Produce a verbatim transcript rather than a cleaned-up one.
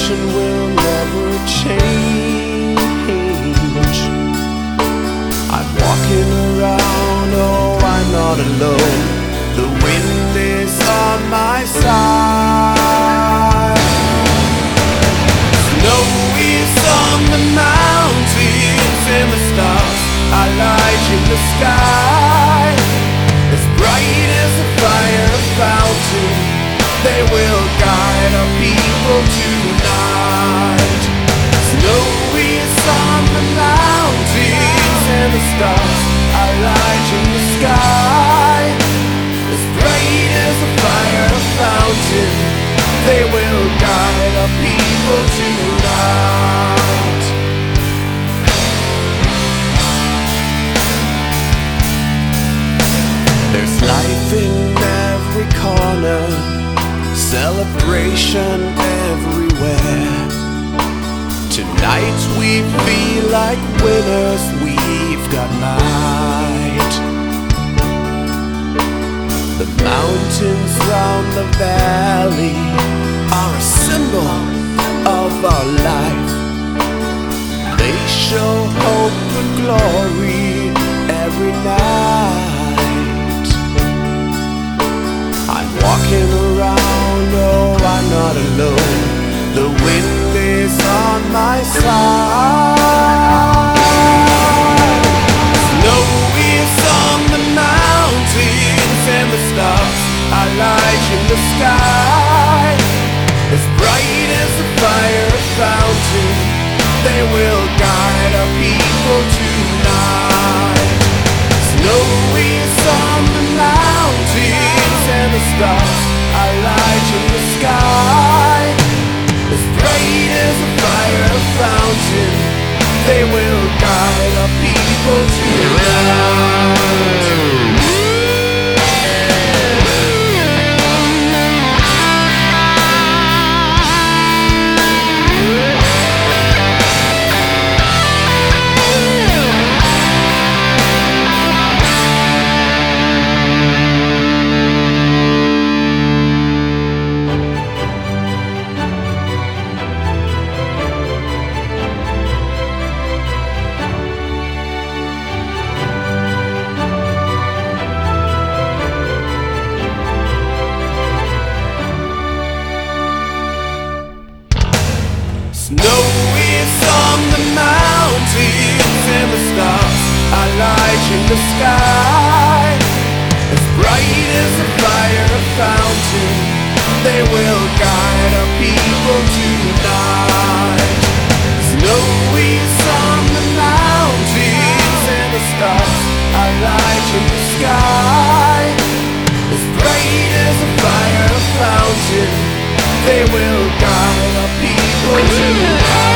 ocean will never change. I'm walking around, oh, I'm not alone. The wind is on my side. Snow is on the mountains and the stars are light in the sky. As bright as a fire fountain, they will guide our people tonight. Snow is on the mountains and the stars are light in the sky. As bright as a fire fountain, they will guide our people tonight. There's life in every corner, celebration everywhere. Tonight we feel like winners, we've got light. The mountains round the valley are a symbol of our life. They show hope and glory every night. I'm walking around, oh, I'm not alone. The wind is on my side. Snow is on the mountains and the stars are light in the sky. As bright as a fire fountain, they will guide our people tonight. Snow is on the mountains and the stars are light in the sky. As bright as a fire fountain, they will guide our people tonight. Snow is on the mountains and the stars are light in the sky. As bright as a fire fountain, they will guide our people tonight. Snow is on the mountains and the stars are light in the sky. As bright as a fire fountain, they will guide our people tonight.